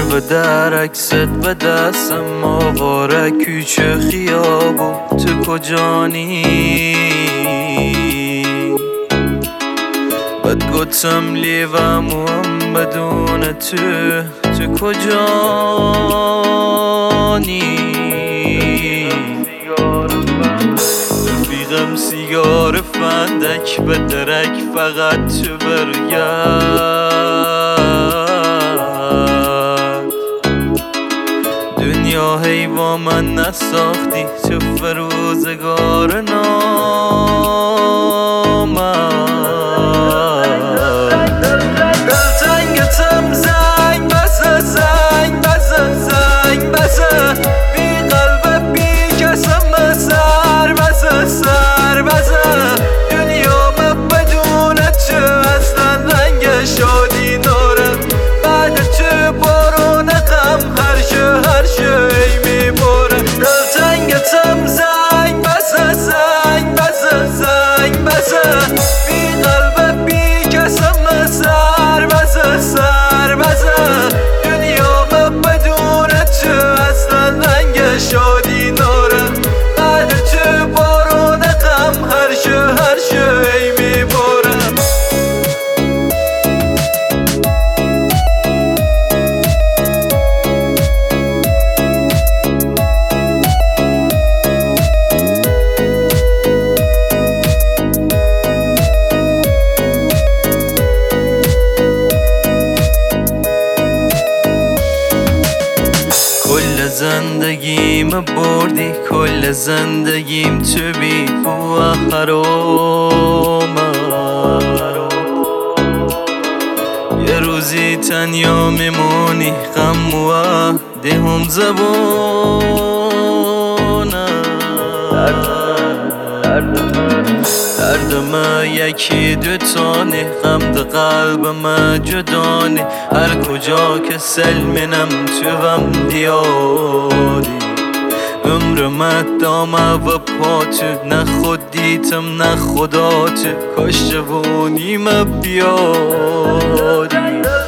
جلوه در عکست به دستم آواره کوچه خیابون تو کجانی بد گفتم لیوم بدون تو کجانی رفیقم سیگار فندک به درک فقط تو برگرد دنیا هی با من نساختی تو فروزگار نامد دلتنگتم زنگ بزن زنگ بزن زنگ بزن بی قلب بی کسم سر بزن سر بزن دنیا من بدون تو اصلا رنگ شادی دارم بعد تو بارون غم هر شی میبارم دلتنگتم زنگ بزن زنگ بزن زنگ بزن بی قلب بی کسم سر بزن سر بزن دنیا من بدون تو اصلا رنگ شادی دارم بعد تو بارون غم هر شی میبارم کل زندگیم بردی کل زندگیم تو بی و حرامه یه روزی تنیا میمونی غم و دهم زبونه درد ما یکی دوتانی غم ده قلب ما جدانی هر کجا که سلمینم تو غم دیاری عمر ما دامه و پاتو نه خود دیتم نه خدا تو کاش جوانی ما بیاری